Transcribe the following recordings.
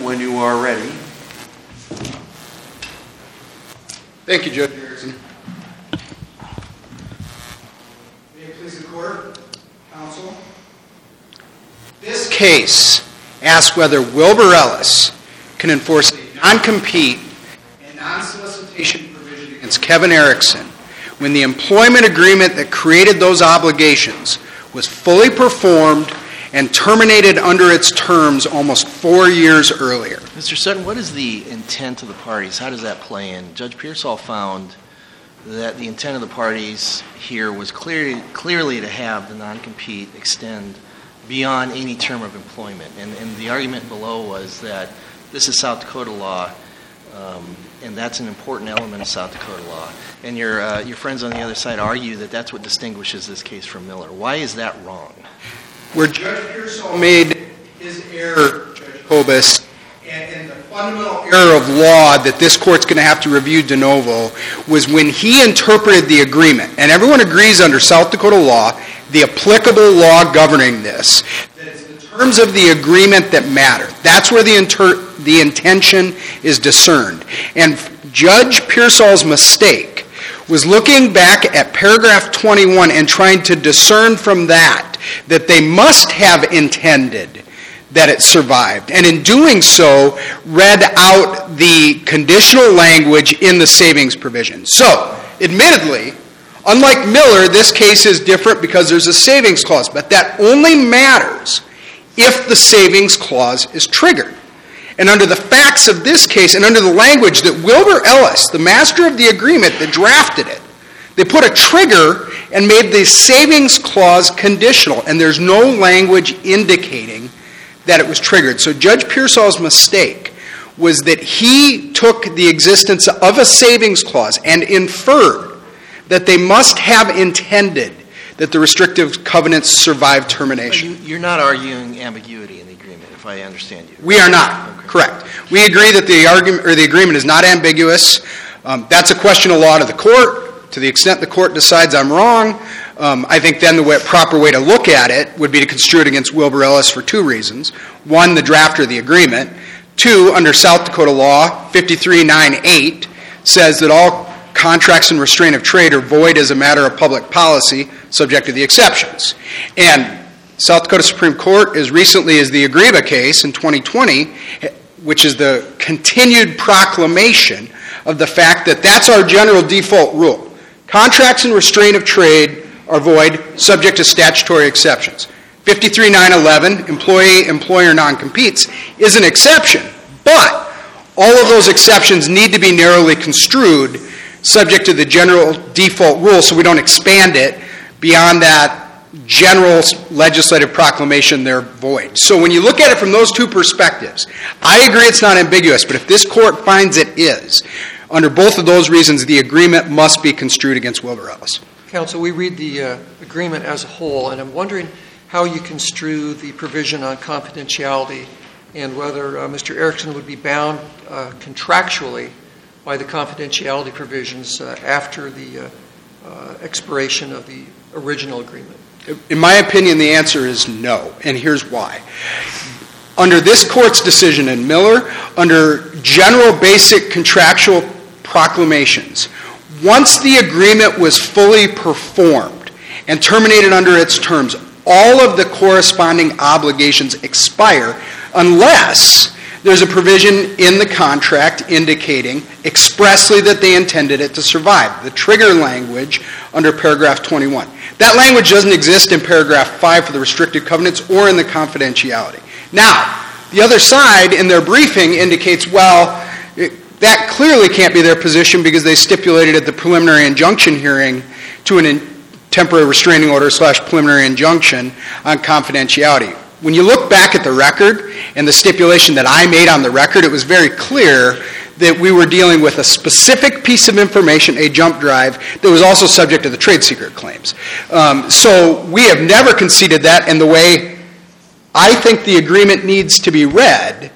when you are ready. Thank you, Judge Erickson. May it please the court, counsel. This case asks whether Wilbur Ellis can enforce a non-compete and non-solicitation provision against Kevin Erickson when the employment agreement that created those obligations was fully performed and terminated under its terms almost 4 years earlier. Mr. Sutton, what is the intent of the parties? How does that play in? Judge Pearsall found that the intent of the parties here was clearly to have the non-compete extend beyond any term of employment. And the argument below was that this is South Dakota law, and that's an important element of South Dakota law. And your friends on the other side argue that that's what distinguishes this case from Miller. Why is that wrong? Where Judge Pearsall made his error, Judge Kobus, and the fundamental error of law that this court's going to have to review de novo was when he interpreted the agreement. And everyone agrees under South Dakota law, the applicable law governing this, that it's the terms of the agreement that matter. That's where the intention is discerned. And Judge Pearsall's mistake was looking back at paragraph 21 and trying to discern from that they must have intended that it survived. And in doing so, read out the conditional language in the savings provision. So, admittedly, unlike Miller, this case is different because there's a savings clause, but that only matters if the savings clause is triggered. And under the facts of this case, and under the language that Wilbur Ellis, the master of the agreement that drafted it, they put a trigger and made the savings clause conditional, and there's no language indicating that it was triggered. So Judge Pearsall's mistake was that he took the existence of a savings clause and inferred that they must have intended that the restrictive covenants survive termination. You're not arguing ambiguity in the agreement, if I understand you. We are not. Okay. Correct. We agree that the agreement is not ambiguous. That's a question of law to the court. To the extent the court decides I'm wrong, I think then the proper way to look at it would be to construe it against Wilbur Ellis for two reasons. One, the drafter of the agreement. Two, under South Dakota law, 5398 says that all contracts and restraint of trade are void as a matter of public policy, subject to the exceptions. And South Dakota Supreme Court, as recently as the Agreba case in 2020, which is the continued proclamation of the fact that that's our general default rule. Contracts and restraint of trade are void, subject to statutory exceptions. 53911, employee-employer non-competes, is an exception, but all of those exceptions need to be narrowly construed, subject to the general default rule, so we don't expand it beyond that general legislative proclamation, they're void. So when you look at it from those two perspectives, I agree it's not ambiguous, but if this court finds it is, under both of those reasons, the agreement must be construed against Wilbur Ellis. Counsel, we read the agreement as a whole, and I'm wondering how you construe the provision on confidentiality and whether Mr. Erickson would be bound contractually by the confidentiality provisions after the expiration of the original agreement. In my opinion, the answer is no, and here's why. Under this court's decision in Miller, under general basic contractual proclamations, once the agreement was fully performed and terminated under its terms, all of the corresponding obligations expire unless there's a provision in the contract indicating expressly that they intended it to survive, the trigger language under paragraph 21. That language doesn't exist in paragraph 5 for the restricted covenants or in the confidentiality. Now, the other side in their briefing indicates, well, that clearly can't be their position because they stipulated at the preliminary injunction hearing to a temporary restraining order / preliminary injunction on confidentiality. When you look back at the record and the stipulation that I made on the record, it was very clear that we were dealing with a specific piece of information, a jump drive, that was also subject to the trade secret claims. So we have never conceded that, and the way I think the agreement needs to be read,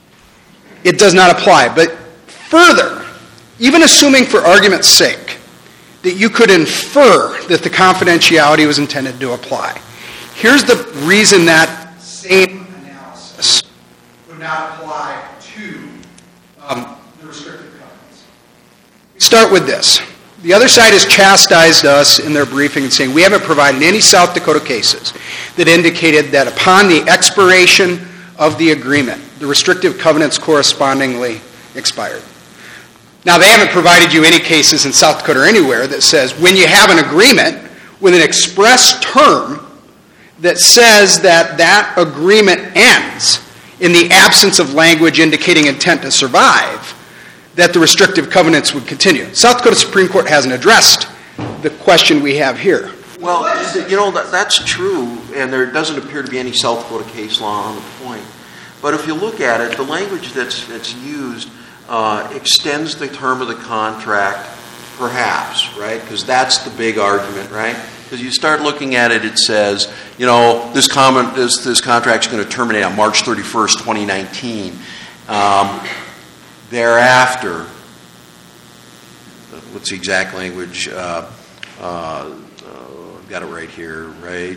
it does not apply. But further, even assuming for argument's sake that you could infer that the confidentiality was intended to apply, here's the reason that same analysis would not apply to the restrictive covenants. We start with this. The other side has chastised us in their briefing and saying we haven't provided any South Dakota cases that indicated that upon the expiration of the agreement, the restrictive covenants correspondingly expired. Now, they haven't provided you any cases in South Dakota or anywhere that says when you have an agreement with an express term that says that that agreement ends in the absence of language indicating intent to survive, that the restrictive covenants would continue. South Dakota Supreme Court hasn't addressed the question we have here. Well, that's true, and there doesn't appear to be any South Dakota case law on the point. But if you look at it, the language that's used extends the term of the contract, perhaps, right? Because that's the big argument, right? Because you start looking at it, it says, this contract's going to terminate on March 31st, 2019. Thereafter, what's the exact language? I've got it right here, right?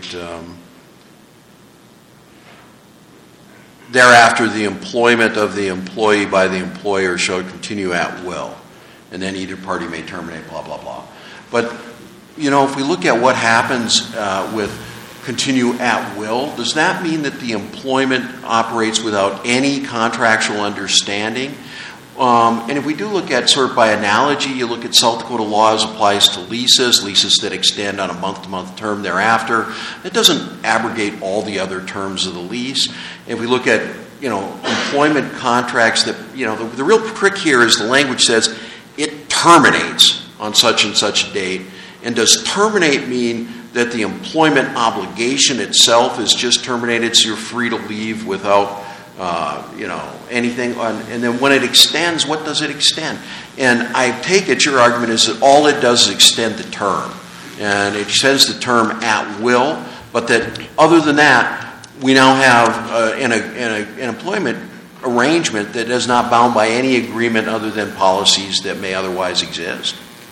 Thereafter, the employment of the employee by the employer shall continue at will, and then either party may terminate, blah, blah, blah. But, if we look at what happens with continue at will, does that mean that the employment operates without any contractual understanding? And if we do look at sort of by analogy, you look at South Dakota law as applies to leases that extend on a month-to-month term thereafter. It doesn't abrogate all the other terms of the lease. If we look at, employment contracts that, the real trick here is the language says it terminates on such and such a date. And does terminate mean that the employment obligation itself is just terminated so you're free to leave without anything, and then when it extends, what does it extend? And I take it your argument is that all it does is extend the term, and it extends the term at will, but that other than that, we now have an employment arrangement that is not bound by any agreement other than policies that may otherwise exist.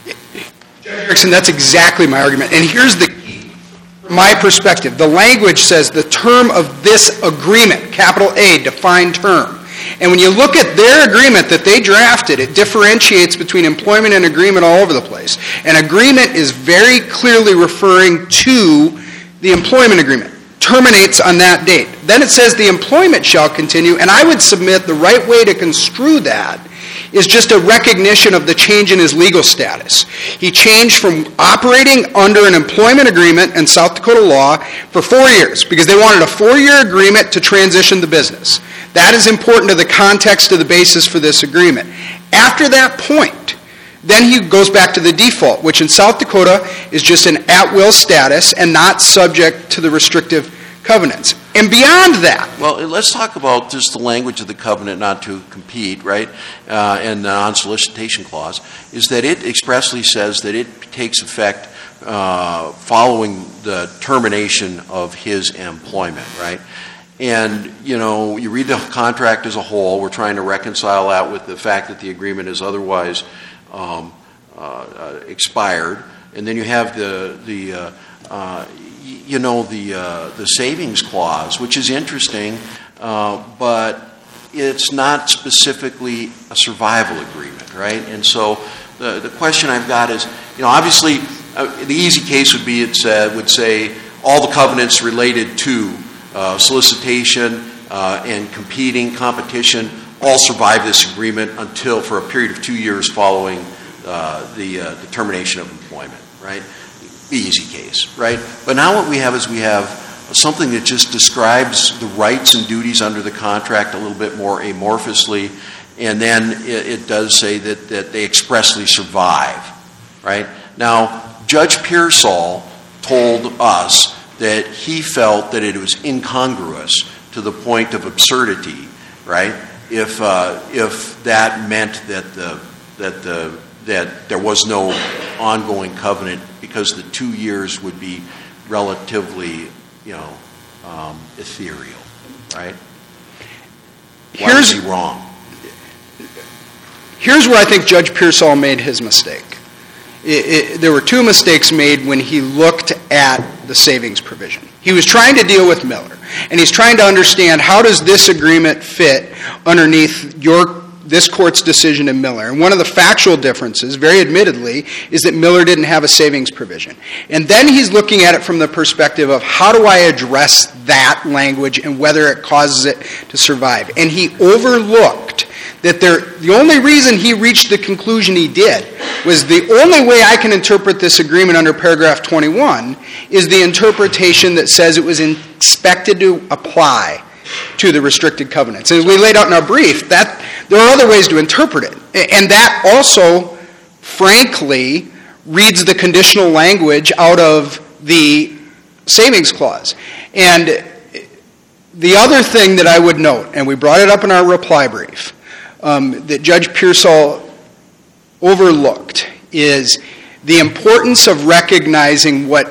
Judge Erickson, that's exactly my argument, and here's the From my perspective, the language says the term of this agreement, capital A, defined term. And when you look at their agreement that they drafted, it differentiates between employment and agreement all over the place. An agreement is very clearly referring to the employment agreement. Terminates on that date. Then it says the employment shall continue, and I would submit the right way to construe that is just a recognition of the change in his legal status. He changed from operating under an employment agreement in South Dakota law for 4 years because they wanted a 4-year agreement to transition the business. That is important to the context of the basis for this agreement. After that point, then he goes back to the default, which in South Dakota is just an at-will status and not subject to the restrictive covenants. And beyond that... Well, let's talk about just the language of the covenant not to compete, right, and the non-solicitation clause, is that it expressly says that it takes effect following the termination of his employment, right? And, you read the contract as a whole. We're trying to reconcile that with the fact that the agreement is otherwise expired. And then you have the savings clause, which is interesting, but it's not specifically a survival agreement, right? And so the question I've got is, obviously the easy case would be would say all the covenants related to solicitation and competing competition all survive this agreement until for a period of 2 years following the termination of employment, right? The easy case, right? But now what we have is we have something that just describes the rights and duties under the contract a little bit more amorphously, and then it does say that they expressly survive, right? Now, Judge Pearsall told us that he felt that it was incongruous to the point of absurdity, right? If that meant that there was no ongoing covenant because the 2 years would be relatively, ethereal, right? Why was he wrong? Here's where I think Judge Pearsall made his mistake. There were 2 mistakes made when he looked at the savings provision. He was trying to deal with Miller. and he's trying to understand how does this agreement fit underneath this court's decision in Miller. And one of the factual differences, very admittedly, is that Miller didn't have a savings provision. And then he's looking at it from the perspective of how do I address that language and whether it causes it to survive. And he overlooked that the only reason he reached the conclusion he did was the only way I can interpret this agreement under paragraph 21 is the interpretation that says it was expected to apply to the restricted covenants. As we laid out in our brief, that there are other ways to interpret it. And that also, frankly, reads the conditional language out of the savings clause. And the other thing that I would note, and we brought it up in our reply brief, that Judge Pearsall overlooked, is the importance of recognizing what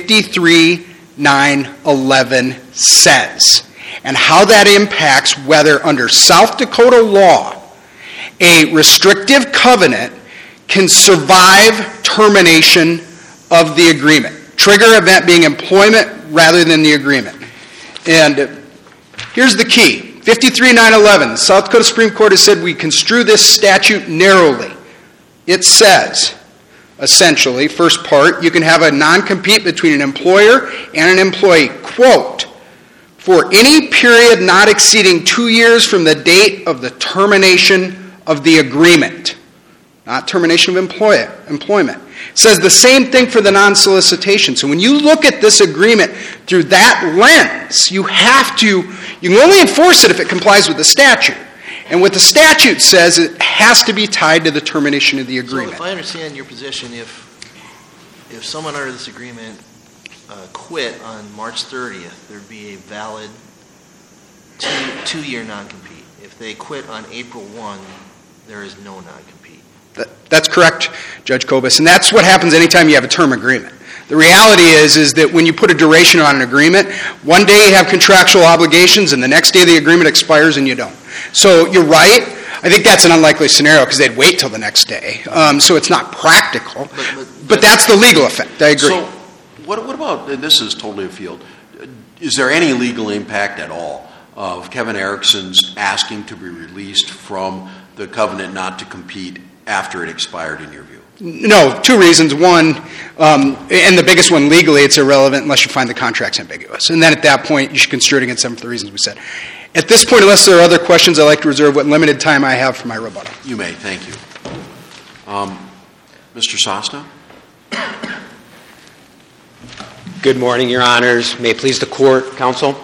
53-911 says and how that impacts whether under South Dakota law a restrictive covenant can survive termination of the agreement. Trigger event being employment rather than the agreement. And here's the key. 53-911, the South Dakota Supreme Court has said we construe this statute narrowly. It says, essentially, first part, you can have a non-compete between an employer and an employee, quote, for any period not exceeding 2 years from the date of the termination of the agreement. Not termination of employment. It says the same thing for the non-solicitation. So when you look at this agreement through that lens, you can only enforce it if it complies with the statute. And what the statute says, it has to be tied to the termination of the agreement. So if I understand your position, if someone under this agreement quit on March 30th, there'd be a valid two-year non-compete. If they quit on April 1, there is no non-compete. That's correct, Judge Kobus, and that's what happens anytime you have a term agreement. The reality is that when you put a duration on an agreement, one day you have contractual obligations and the next day the agreement expires and you don't. So you're right. I think that's an unlikely scenario because they'd wait till the next day. So it's not practical. But that's the legal effect. I agree. So what about, and this is totally afield, is there any legal impact at all of Kevin Erickson's asking to be released from the covenant not to compete after it expired in your view? No, two reasons. One, and the biggest one, legally, it's irrelevant unless you find the contract's ambiguous. And then at that point, you should construe it against them for the reasons we said. At this point, unless there are other questions, I'd like to reserve what limited time I have for my rebuttal. You may. Thank you. Mr. Sosna? Good morning, Your Honors. May it please the Court, Counsel.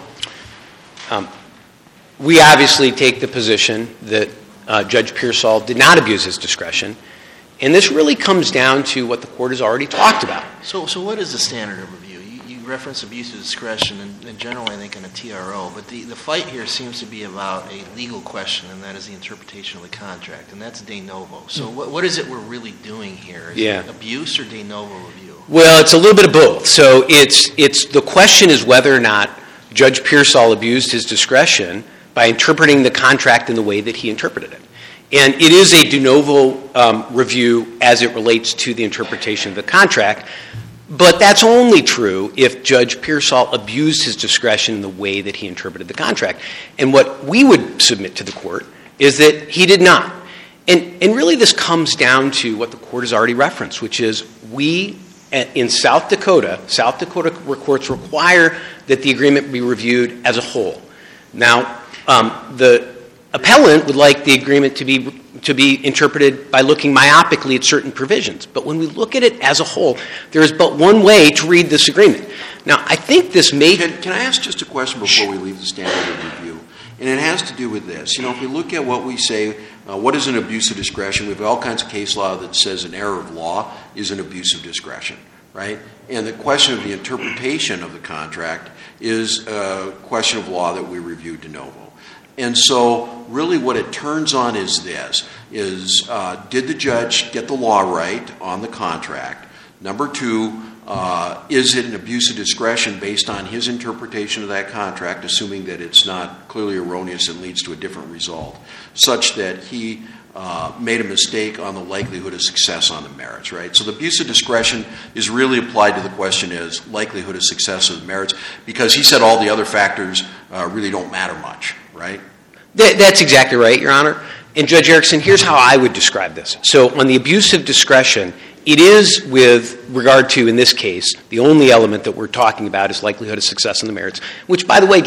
We obviously take the position that Judge Pearsall did not abuse his discretion, and this really comes down to what the Court has already talked about. So what is the standard of review? You reference abuse of discretion and generally I think in a TRO, but the fight here seems to be about a legal question, and that is the interpretation of the contract, and that's de novo. So what is it we're really doing here? Is it abuse or de novo review? Well, it's a little bit of both. So it's the question is whether or not Judge Pearsall abused his discretion by interpreting the contract in the way that he interpreted it. And it is a de novo review as it relates to the interpretation of the contract, but that's only true if Judge Pearsall abused his discretion in the way that he interpreted the contract. And what we would submit to the Court is that he did not. And really this comes down to what the Court has already referenced, which is we in South Dakota courts require that the agreement be reviewed as a whole. Now, the appellant would like the agreement to be interpreted by looking myopically at certain provisions. But when we look at it as a whole, there is but one way to read this agreement. Now, I think this may... Can I ask just a question before we leave the standard of review? And it has to do with this. You know, if we look at what we say, what is an abuse of discretion? We have all kinds of case law that says an error of law is an abuse of discretion, right? And the question of the interpretation of the contract is a question of law that we review de novo. And so really what it turns on is this, did the judge get the law right on the contract? Number two, is it an abuse of discretion based on his interpretation of that contract, assuming that it's not clearly erroneous and leads to a different result, such that he made a mistake on the likelihood of success on the merits, right? So the abuse of discretion is really applied to the question is likelihood of success of the merits, because he said all the other factors really don't matter much, right? That's exactly right, Your Honor. And Judge Erickson, here's how I would describe this. So on the abuse of discretion, it is with regard to, in this case, the only element that we're talking about is likelihood of success on the merits, which, by the way,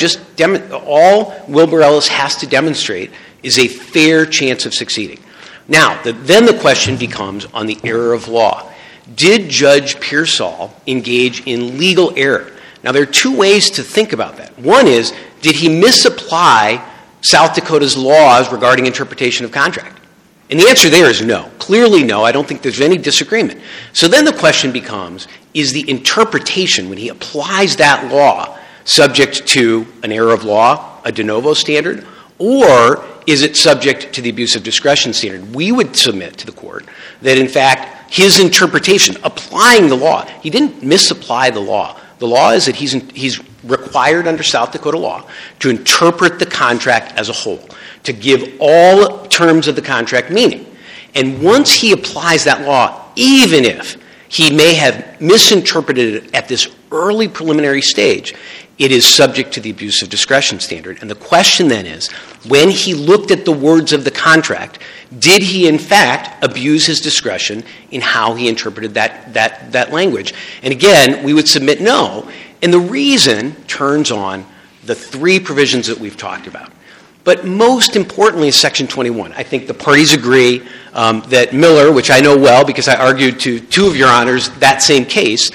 all Wilbur Ellis has to demonstrate is a fair chance of succeeding. Now, then the question becomes on the error of law. Did Judge Pearsall engage in legal error? Now, there are two ways to think about that. One is, did he misapply South Dakota's laws regarding interpretation of contract? And the answer there is no. Clearly no. I don't think there's any disagreement. So then the question becomes, is the interpretation, when he applies that law, subject to an error of law, a de novo standard, or is it subject to the abuse of discretion standard? We would submit to the court that, in fact, his interpretation, applying the law, he didn't misapply the law. The law is that he's required under South Dakota law to interpret the contract as a whole, to give all terms of the contract meaning. And once he applies that law, even if he may have misinterpreted it at this early preliminary stage, it is subject to the abuse of discretion standard. And the question then is, when he looked at the words of the contract, did he in fact abuse his discretion in how he interpreted that language? And again, we would submit no. And the reason turns on the three provisions that we've talked about. But most importantly is Section 21. I think the parties agree that Miller, which I know well because I argued to two of your honors that same case,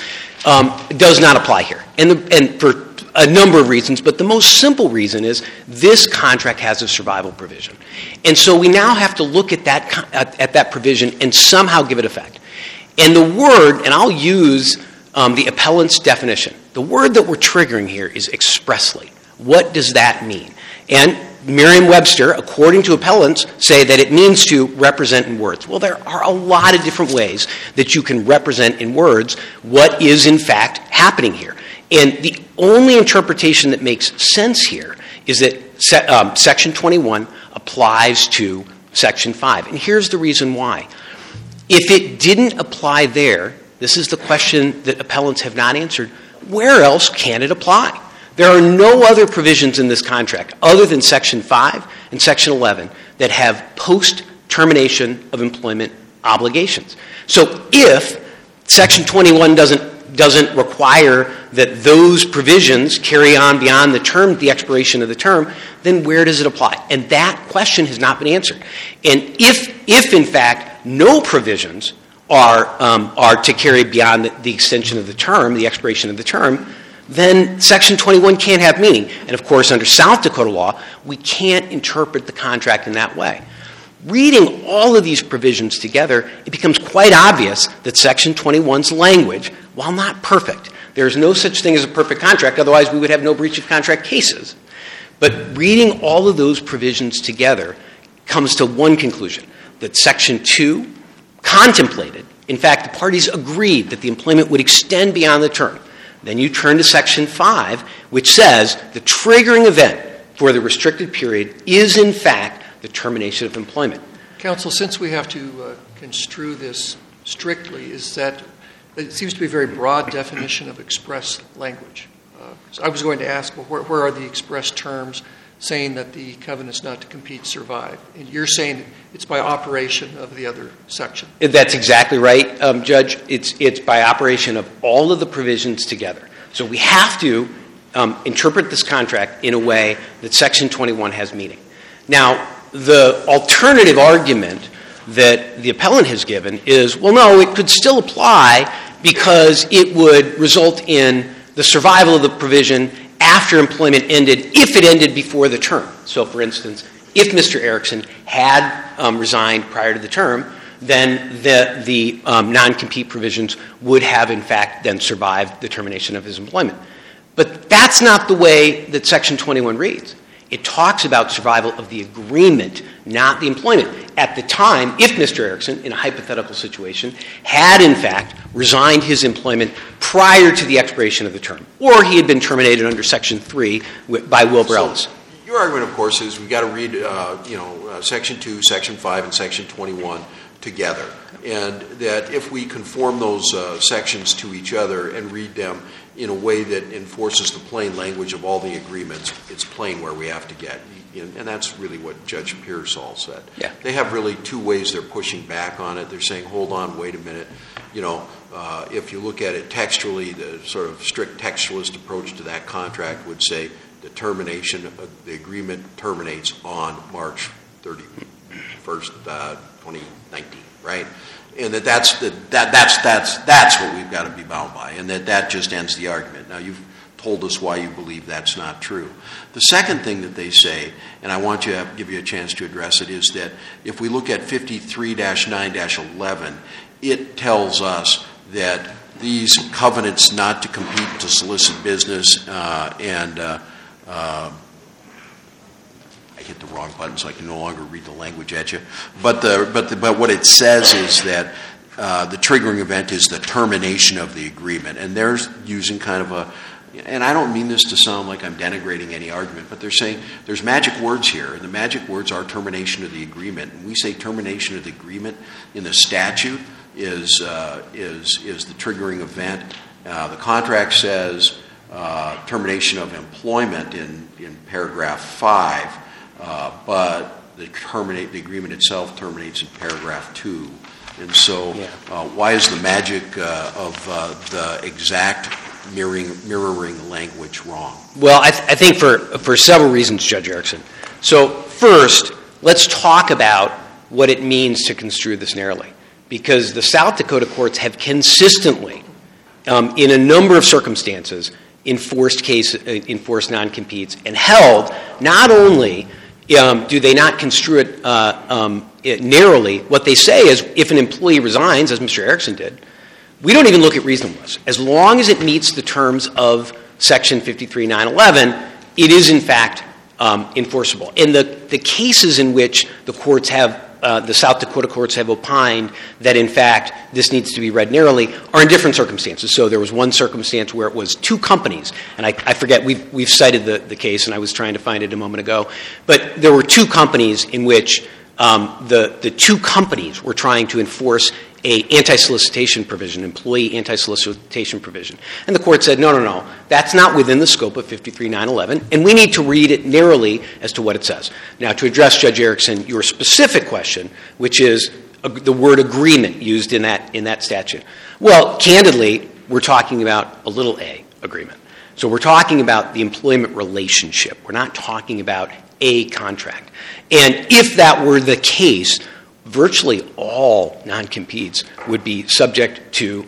does not apply here. And for a number of reasons, but the most simple reason is this contract has a survival provision. And so we now have to look at that provision and somehow give it effect. And the word, and I'll use the appellant's definition, the word that we're triggering here is expressly. What does that mean? And Merriam-Webster, according to appellants, say that it means to represent in words. Well, there are a lot of different ways that you can represent in words what is in fact happening here. And the only interpretation that makes sense here is that Section 21 applies to Section 5. And here's the reason why. If it didn't apply there, this is the question that appellants have not answered, where else can it apply? There are no other provisions in this contract other than Section 5 and Section 11 that have post-termination of employment obligations. So if Section 21 doesn't require that those provisions carry on beyond the expiration of the term, then where does it apply? And that question has not been answered. And if in fact no provisions are to carry beyond the extension of the term, the expiration of the term, then Section 21 can't have meaning. And of course, under South Dakota law, we can't interpret the contract in that way. Reading all of these provisions together, it becomes quite obvious that Section 21's language, while not perfect, there is no such thing as a perfect contract, otherwise we would have no breach of contract cases. But reading all of those provisions together comes to one conclusion, that Section 2 contemplated, in fact, the parties agreed that the employment would extend beyond the term. Then you turn to Section 5, which says the triggering event for the restricted period is, in fact, the termination of employment. Counsel, since we have to construe this strictly, is that it seems to be a very broad definition of express language. So I was going to ask, well, where are the express terms saying that the covenants not to compete survive? And you're saying it's by operation of the other section. That's exactly right, Judge. It's by operation of all of the provisions together. So we have to interpret this contract in a way that Section 21 has meaning. Now, the alternative argument that the appellant has given is, well, no, it could still apply because it would result in the survival of the provision after employment ended, if it ended before the term. So, for instance, if Mr. Erickson had resigned prior to the term, then the non-compete provisions would have, in fact, then survived the termination of his employment. But that's not the way that Section 21 reads. It talks about survival of the agreement, not the employment. At the time, if Mr. Erickson, in a hypothetical situation, had, in fact, resigned his employment prior to the expiration of the term, or he had been terminated under Section 3 by Wilbur Ellis. Your argument, of course, is we've got to read, Section 2, Section 5, and Section 21 together, and that if we conform those sections to each other and read them in a way that enforces the plain language of all the agreements, it's plain where we have to get. And that's really what Judge Pearsall said. Yeah. They have really two ways they're pushing back on it. They're saying, hold on, wait a minute. If you look at it textually, the sort of strict textualist approach to that contract would say the termination of the agreement terminates on March 31st, 2019, right? And that's what we've got to be bound by, and that just ends the argument. Now, you've told us why you believe that's not true. The second thing that they say, and I want to give you a chance to address it, is that if we look at 53-9-11, it tells us that these covenants not to compete, to solicit business, I hit the wrong button, so I can no longer read the language at you. But what it says is that the triggering event is the termination of the agreement, and they're using kind of a. And I don't mean this to sound like I'm denigrating any argument, but they're saying there's magic words here, and the magic words are termination of the agreement. And we say termination of the agreement in the statute is the triggering event. The contract says termination of employment in paragraph 5, but the agreement itself terminates in paragraph 2. And so why is the magic of the exact mirroring language wrong? Well, I think for several reasons, Judge Erickson. So first, let's talk about what it means to construe this narrowly, because the South Dakota courts have consistently, in a number of circumstances, enforced non-competes and held not only do they not construe it narrowly, what they say is if an employee resigns, as Mr. Erickson did, we don't even look at reasonableness. As long as it meets the terms of Section 53-911, it is, in fact, enforceable. And the cases in which the courts have, the South Dakota courts have opined that, in fact, this needs to be read narrowly are in different circumstances. So there was one circumstance where it was two companies, and I forget, we've cited the case, and I was trying to find it a moment ago, but there were two companies in which the two companies were trying to enforce a anti-solicitation provision, employee anti-solicitation provision. And the court said, no, that's not within the scope of 53-911, and we need to read it narrowly as to what it says. Now, to address, Judge Erickson, your specific question, which is the word agreement used in that statute. Well, candidly, we're talking about a little a agreement. So we're talking about the employment relationship. We're not talking about a contract. And if that were the case, virtually all non-competes would be subject to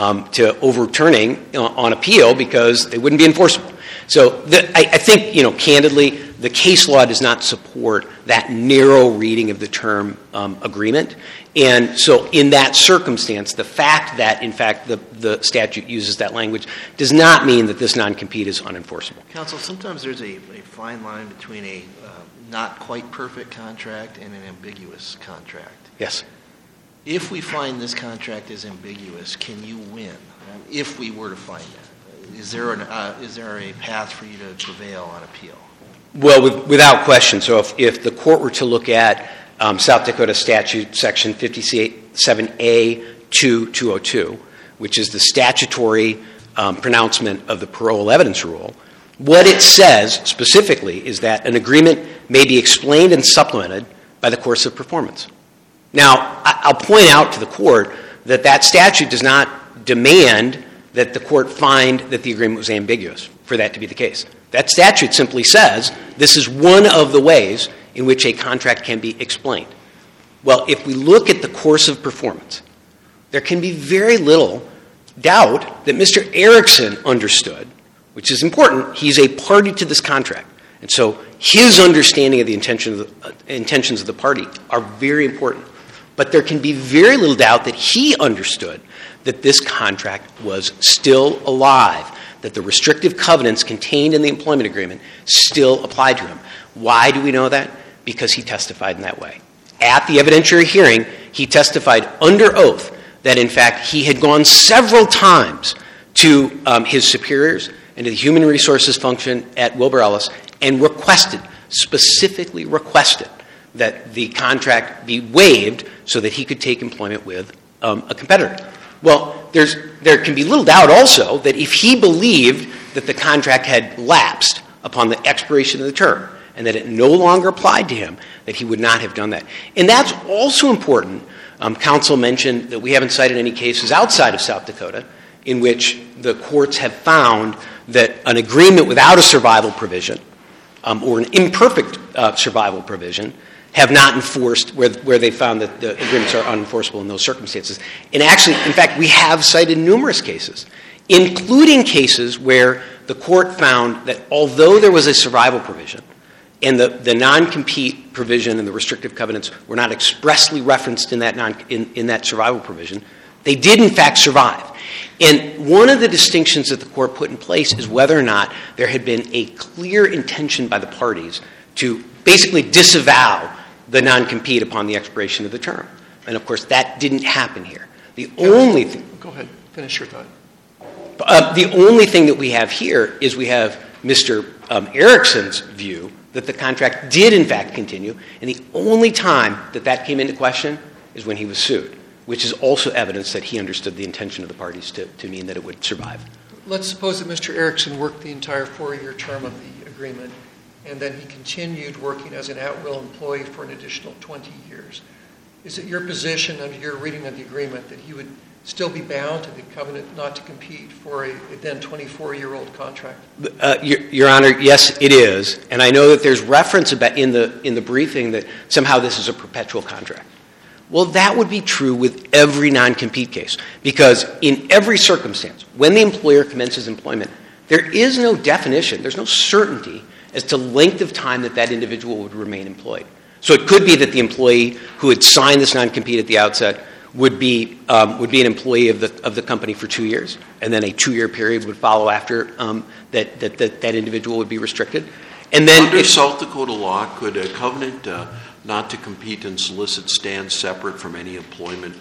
overturning on appeal because they wouldn't be enforceable. So I think, candidly, the case law does not support that narrow reading of the term agreement. And so in that circumstance, the fact that, in fact, the statute uses that language does not mean that this non-compete is unenforceable. Counsel, sometimes there's a fine line between a not quite perfect contract and an ambiguous contract. Yes. If we find this contract is ambiguous, can you win? If we were to find that, is there a path for you to prevail on appeal? Well, without question. So if the court were to look at South Dakota statute section 57A-202, which is the statutory pronouncement of the parole evidence rule, what it says specifically is that an agreement may be explained and supplemented by the course of performance. Now, I'll point out to the court that statute does not demand that the court find that the agreement was ambiguous for that to be the case. That statute simply says this is one of the ways in which a contract can be explained. Well, if we look at the course of performance, there can be very little doubt that Mr. Erickson understood, which is important. He's a party to this contract. And so his understanding of the intentions of the party are very important. But there can be very little doubt that he understood that this contract was still alive, that the restrictive covenants contained in the employment agreement still applied to him. Why do we know that? Because he testified in that way. At the evidentiary hearing, he testified under oath that, in fact, he had gone several times to his superiors and to the human resources function at Wilbur Ellis and requested specifically requested that the contract be waived so that he could take employment with a competitor. Well, there can be little doubt also that if he believed that the contract had lapsed upon the expiration of the term and that it no longer applied to him, that he would not have done that. And that's also important. Counsel mentioned that we haven't cited any cases outside of South Dakota in which the courts have found that an agreement without a survival provision or an imperfect survival provision have not enforced where they found that the agreements are unenforceable in those circumstances. And actually, in fact, we have cited numerous cases, including cases where the court found that although there was a survival provision and the non-compete provision and the restrictive covenants were not expressly referenced in that survival provision, they did in fact survive. And one of the distinctions that the court put in place is whether or not there had been a clear intention by the parties to basically disavow the non-compete upon the expiration of the term. And of course, that didn't happen here. The only thing... Go ahead. Finish your thought. The only thing that we have here is we have Mr. Erickson's view that the contract did in fact continue, and the only time that that came into question is when he was sued, which is also evidence that he understood the intention of the parties to mean that it would survive. Let's suppose that Mr. Erickson worked the entire 4-year term of the agreement, and then he continued working as an at-will employee for an additional 20 years. Is it your position under your reading of the agreement that he would still be bound to the covenant not to compete for a then 24-year-old contract? Your Honor, yes, it is. And I know that there's reference about in the briefing that somehow this is a perpetual contract. Well, that would be true with every non-compete case, because in every circumstance, when the employer commences employment, there is no definition, there's no certainty as to length of time that individual would remain employed. So it could be that the employee who had signed this non-compete at the outset would be an employee of the company for 2 years, and then a 2-year period would follow after that individual would be restricted. And then under South Dakota law, could a covenant not to compete and solicit stand separate from any employment,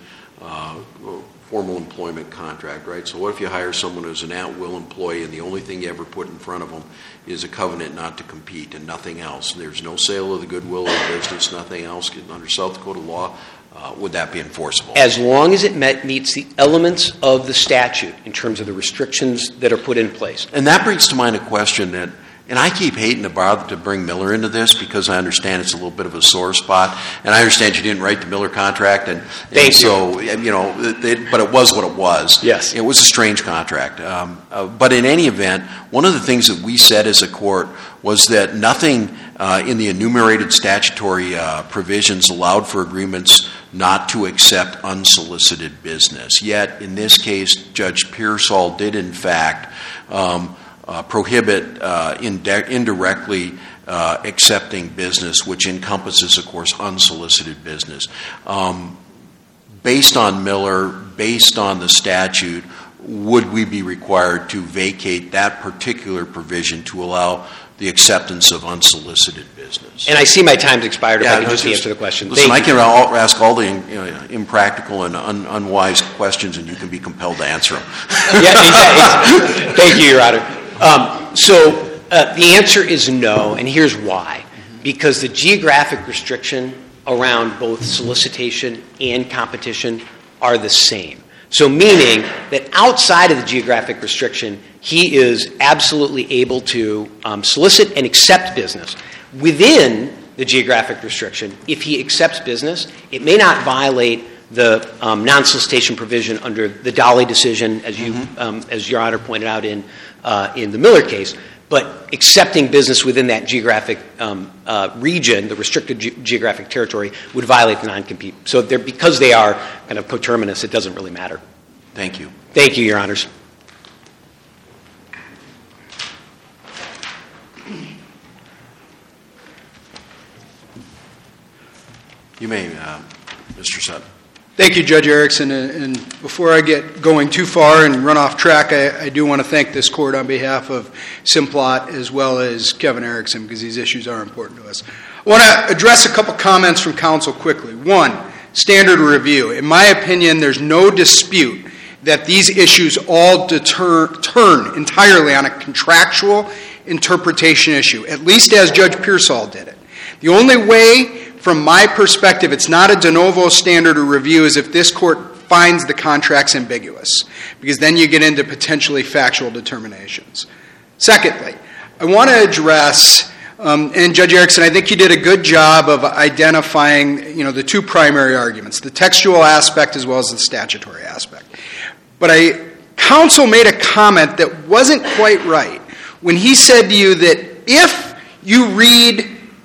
formal employment contract, right? So what if you hire someone who's an at-will employee and the only thing you ever put in front of them is a covenant not to compete and nothing else? There's no sale of the goodwill of the business, nothing else. Under South Dakota law, would that be enforceable? As long as it meets the elements of the statute in terms of the restrictions that are put in place. And that brings to mind a question that, and I keep hating to bother to bring Miller into this because I understand it's a little bit of a sore spot, and I understand you didn't write the Miller contract, and so, but it was what it was. Yes. It was a strange contract. But in any event, one of the things that we said as a court was that nothing in the enumerated statutory provisions allowed for agreements not to accept unsolicited business. Yet, in this case, Judge Pearsall did, in fact, prohibit indirectly accepting business, which encompasses, of course, unsolicited business. Based on Miller, based on the statute, would we be required to vacate that particular provision to allow the acceptance of unsolicited business? And I see my time's expired. If I could just answer the question. Listen, I can ask all the impractical and unwise questions, and you can be compelled to answer them. Yeah, exactly. Thank you, Your Honor. So the answer is no, and here's why. Because the geographic restriction around both solicitation and competition are the same. So meaning that outside of the geographic restriction, he is absolutely able to solicit and accept business. Within the geographic restriction, if he accepts business, it may not violate the non-solicitation provision under the Dolly decision, as Your Honor pointed out in the Miller case, but accepting business within that geographic region, the restricted geographic territory, would violate the non-compete. So because they are kind of coterminous, it doesn't really matter. Thank you. Thank you, Your Honors. You may, Mr. Sutton. Thank you, Judge Erickson. And before I get going too far and run off track, I do want to thank this court on behalf of Simplot as well as Kevin Erickson, because these issues are important to us. I want to address a couple comments from counsel quickly. One, standard review. In my opinion, there's no dispute that these issues all turn entirely on a contractual interpretation issue, at least as Judge Pearsall did it. The only way, from my perspective, it's not a de novo standard of review is if this court finds the contract's ambiguous, because then you get into potentially factual determinations. Secondly, I want to address, and Judge Erickson, I think you did a good job of identifying, the two primary arguments, the textual aspect as well as the statutory aspect. But counsel made a comment that wasn't quite right when he said to you that if you read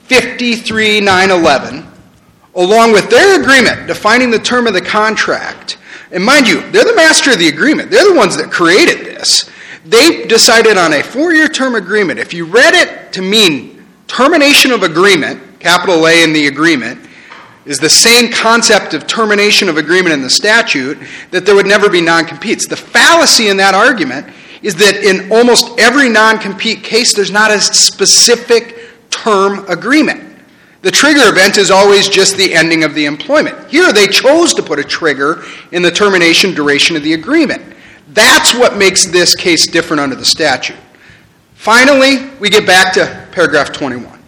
53-911, along with their agreement defining the term of the contract, and mind you, they're the master of the agreement. They're the ones that created this. They decided on a 4-year term agreement. If you read it to mean termination of agreement, capital A in the agreement, is the same concept of termination of agreement in the statute, that there would never be non-competes. The fallacy in that argument is that in almost every non-compete case, there's not a specific term agreement. The trigger event is always just the ending of the employment. Here, they chose to put a trigger in the termination duration of the agreement. That's what makes this case different under the statute. Finally, we get back to paragraph 21.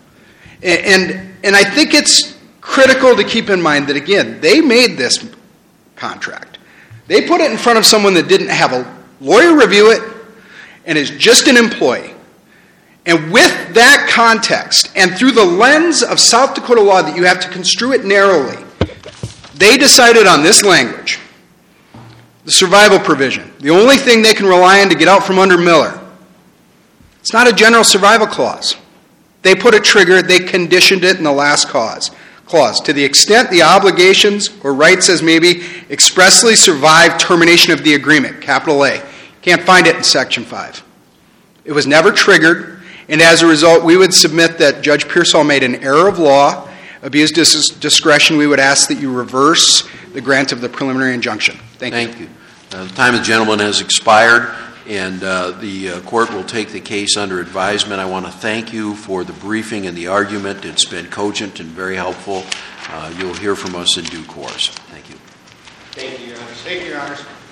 And I think it's critical to keep in mind that, again, they made this contract. They put it in front of someone that didn't have a lawyer review it and is just an employee. And with that context, and through the lens of South Dakota law that you have to construe it narrowly, they decided on this language, the survival provision, the only thing they can rely on to get out from under Miller. It's not a general survival clause. They put a trigger, they conditioned it in the last clause. To the extent the obligations or rights as maybe expressly survive termination of the agreement, capital A. Can't find it in Section 5. It was never triggered. And as a result, we would submit that Judge Pearsall made an error of law, abused his discretion. We would ask that you reverse the grant of the preliminary injunction. Thank you. The time of the gentleman has expired, and the court will take the case under advisement. I want to thank you for the briefing and the argument. It's been cogent and very helpful. You'll hear from us in due course. Thank you. Thank you, Your Honors. Thank you, Your Honors.